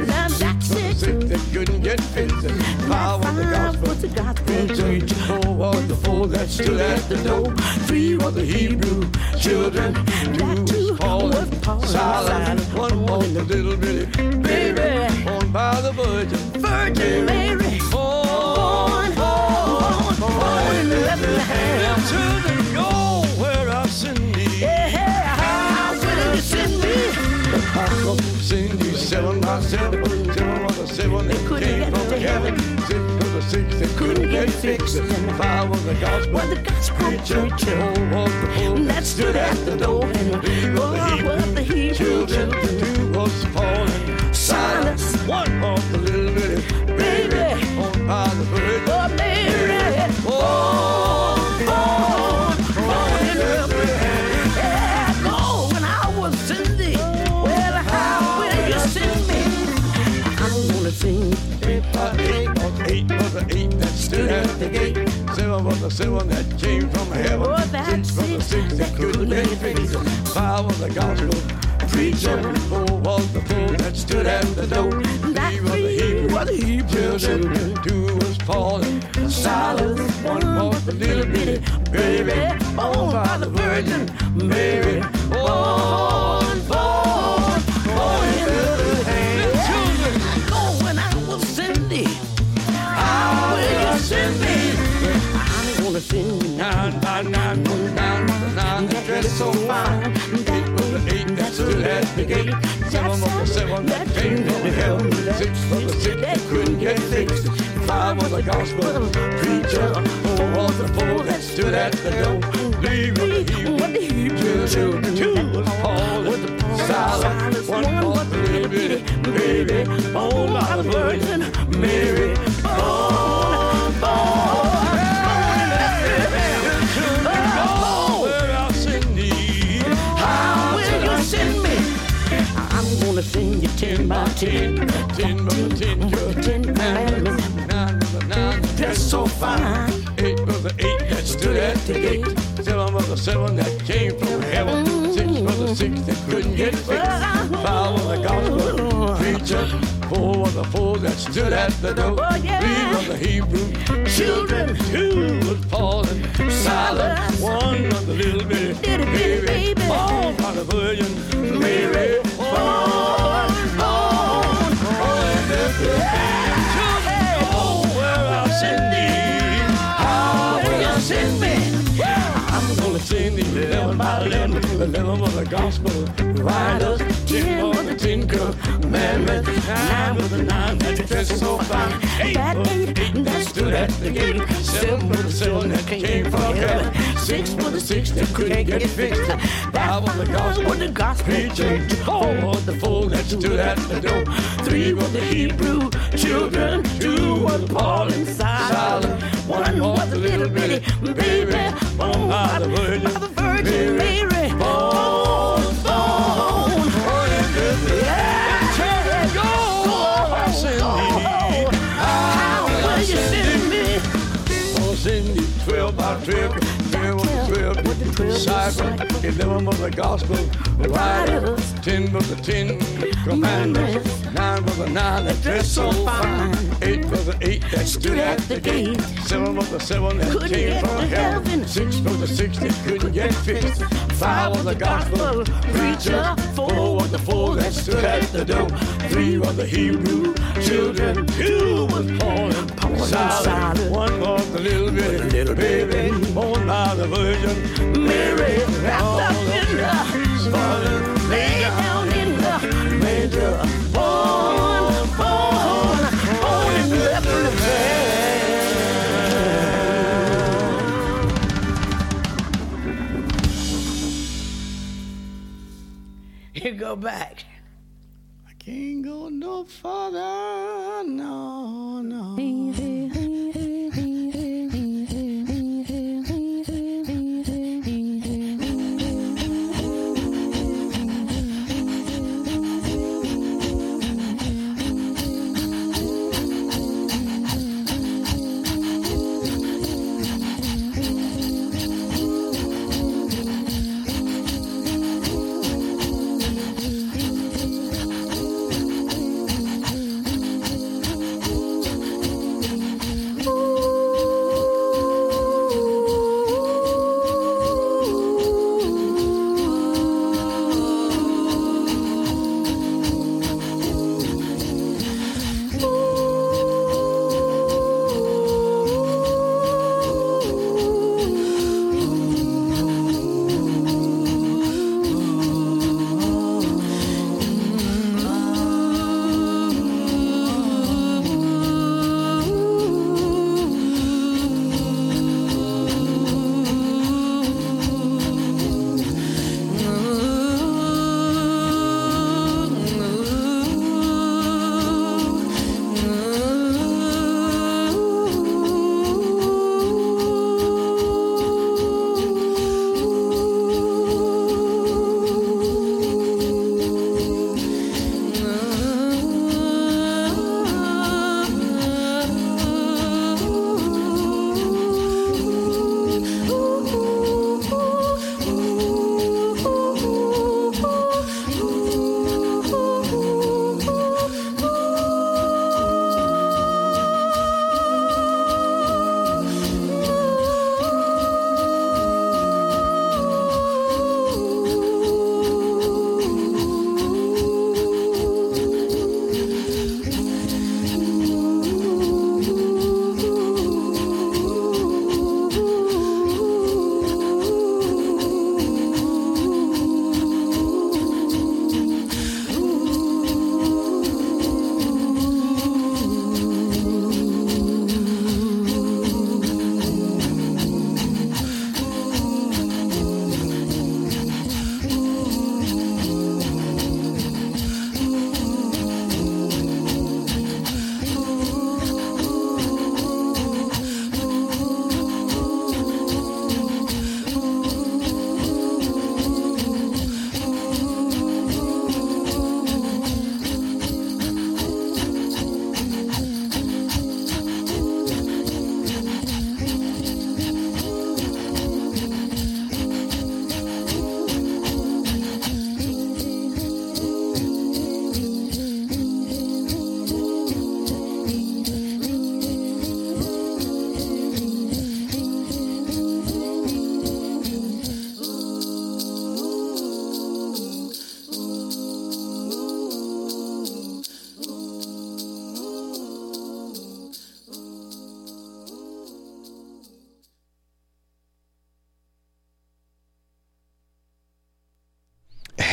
Six that couldn't get fixed. Five was the gospel preacher. Four was the four that stood at the door. Three was the Hebrew children. Two was Paul and Silas. One was the little bitty baby born by the Virgin Virgin Mary. Born, born, born in Bethlehem. Children, go where I send thee. Yeah, how will you send me? I'm gonna send you seven by seven. Seven was the seven that came from heaven. Six was the six that couldn't get fixed. If I was a gospel, was the gospel preacher, preacher oh, was the fool that stood at the door and oh, was the Hebrew children, two was falling. Silence, one was the little bitty baby, born by the Virgin. oh Mary, born, born, born in Bethlehem. Yeah, go when I was in thee. Well, how will you send me? I'm gonna sing. Eight by eight was eight was the eight that stood at the gate. Seven was the seven that came from heaven. Oh, that's six was the six that couldn't get fixed. Five was the gospel preacher. Four was the fool that stood at the door. Three was the Hebrew, was the Hebrew children. Two was Paul and Silas. One was the little bitty baby born by the Virgin Mary. Born, born, born in Bethlehem. Yeah, go when I was in thee. How will you send me? I'm gonna sing you Nine by nine was nine was the nine that dressed so fine. Eight was the eight that stood at the gate. Seven was the seven that came from heaven. Six was the six that couldn't get fixed. Five was the gospel preacher. Four was the four that stood at the door. Three was the Hebrew children. Two was Paul with the Silas. One was the little bitty baby born by the Virgin Mary. Born, born. I'm gonna sing you ten by ten. Ten was the ten, With the ten commandments. nine was the nine Dressed so fine. Eight was the eight that stood at the gate. Seven was the seven that came from heaven. Six was the six that couldn't get fixed. Five was the gospel preacher. Four was the four that stood at the door. Three was the Hebrew children. Two was Paul and Silas. One was the little bitty baby born by the Virgin Mary. Born, born, born in Bethlehem. Oh, where I'll send thee. How will you send me? I'm gonna send thee eleven by eleven. Eleven was the gospel writers. Ten was the ten commandments. Nine was the nine that dressed so fine. Eight was the eight that stood at the gate. Seven was the seven that came from heaven. Six was the six that couldn't get fixed. Five was the gospel the gospel preacher. Four was the four that stood at the door. Three was the Hebrew children. Two was Paul and Silas. One was the little bitty baby born by the Virgin, by the Virgin Mary. Mary. Born, born, born in Bethlehem. Children, go, go, send me. How will you send me? Oh, send me twelve by twelve. Twelve was the twelve disciples. Eleven was the gospel writers. Ten was the ten commandments. Nine was the nine that dressed so fine. Eight was the eight that stood at the gate. Seven was the seven that Couldn't came get from to heaven. heaven. Six was the six that couldn't get fixed. Five was the gospel preacher. Four was the four that stood at the door. Three was the Hebrew children. Two was Paul and Paul Silas. One was the little bitty little baby born by the Virgin Mary. Wrapped up in the, lay down in the manger. Born, born, born in Bethlehem. You go back. I can't go no further, no, no.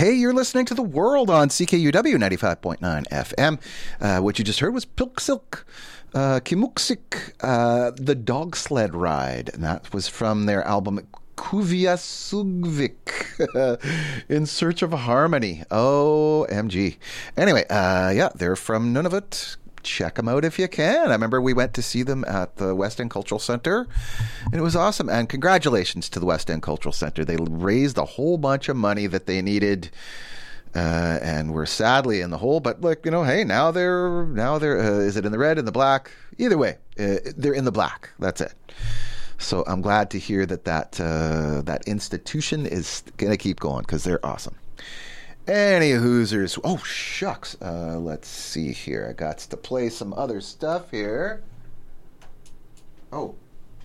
Hey, you're listening to The World on C K U W ninety-five point nine F M. Uh, what you just heard was Pilk Silk, uh, Kimuksik, uh, The Dog Sled Ride. And that was from their album Kuvia Sugvik, In Search of Harmony. O M G. Anyway, uh, yeah, they're from Nunavut. Check them out if you can. I remember we went to see them at the West End Cultural Center, and it was awesome. And congratulations to the West End Cultural Center. They raised a whole bunch of money that they needed, uh, and we're sadly in the hole. But look, you know, hey, now they're now they're uh, is it in the red, in the black? Either way, uh, they're in the black. That's it. So I'm glad to hear that that uh, that institution is going to keep going because they're awesome. Any Hoosers. Oh, shucks. Uh, let's see here. I got to play some other stuff here. Oh.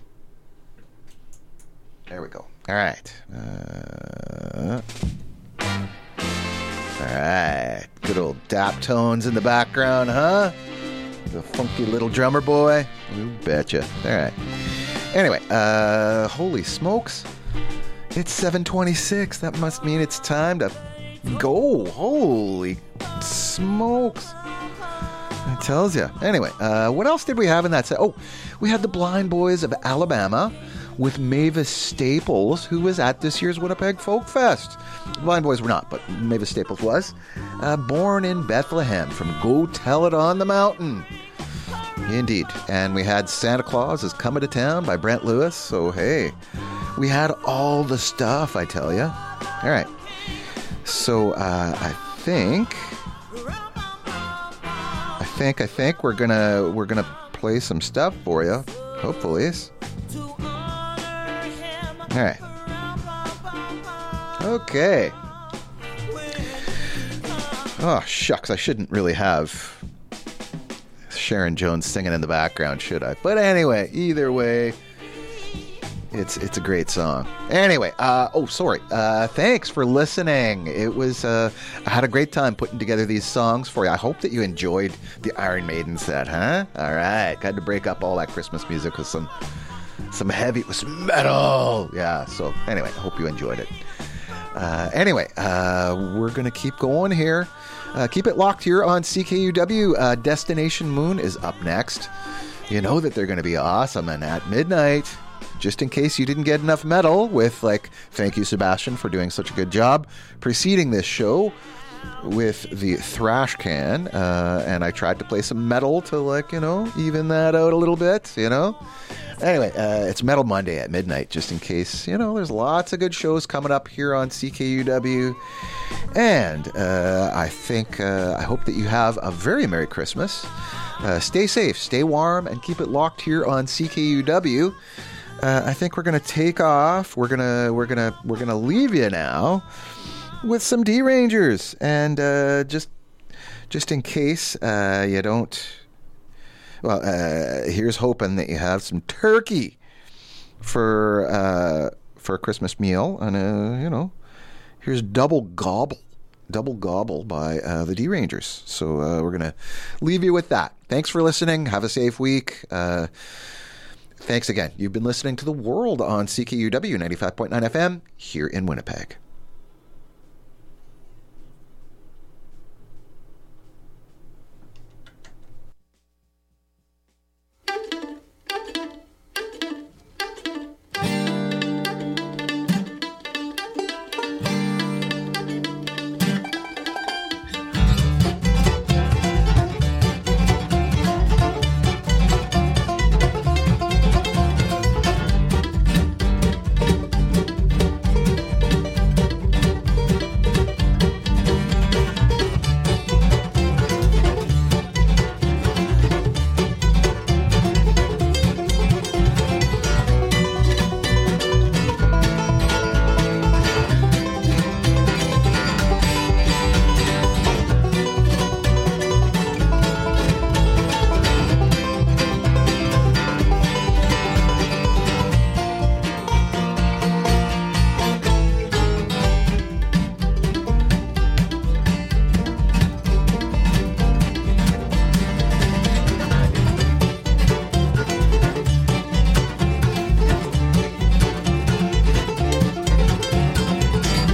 There we go. All right. Uh, all right. Good old dap tones in the background, huh? The funky little drummer boy. You betcha. All right. Anyway, uh, holy smokes. It's seven twenty-six. That must mean it's time to go. Holy smokes. It tells you. Anyway, uh, what else did we have in that set? Oh, we had the Blind Boys of Alabama with Mavis Staples, who was at this year's Winnipeg Folk Fest. The Blind Boys were not, but Mavis Staples was. Uh, born in Bethlehem from Go Tell It on the Mountain. Indeed. And we had Santa Claus is Coming to Town by Brent Lewis. So, hey, we had all the stuff, I tell you. All right. So uh, I think, I think, I think we're gonna we're gonna play some stuff for you. Hopefully. All right. Okay. Oh shucks! I shouldn't really have Sharon Jones singing in the background, should I? But anyway, either way. It's it's a great song. Anyway, uh, oh, sorry. Uh, thanks for listening. It was, uh, I had a great time putting together these songs for you. I hope that you enjoyed the Iron Maiden set, huh? All right. Got to break up all that Christmas music with some, some heavy, with some metal. Yeah, so anyway, I hope you enjoyed it. Uh, anyway, uh, we're going to keep going here. Uh, keep it locked here on C K U W. Uh, Destination Moon is up next. You know that they're going to be awesome. And at midnight, just in case you didn't get enough metal with, like, thank you, Sebastian, for doing such a good job preceding this show with the thrash can. Uh, and I tried to play some metal to, like, you know, even that out a little bit, you know. Anyway, uh, it's Metal Monday at midnight, just in case, you know, there's lots of good shows coming up here on C K U W. And uh, I think, uh, I hope that you have a very Merry Christmas. Uh, stay safe, stay warm, and keep it locked here on C K U W. Uh, I think we're gonna take off. We're gonna we're gonna we're gonna leave you now with some D-Rangers, and uh, just just in case uh, you don't. Well, uh, here's hoping that you have some turkey for uh, for a Christmas meal, and uh, you know, here's Double Gobble, Double Gobble by uh, the D-Rangers. So uh, we're gonna leave you with that. Thanks for listening. Have a safe week. Uh, Thanks again. You've been listening to The World on C K U W ninety-five point nine F M here in Winnipeg.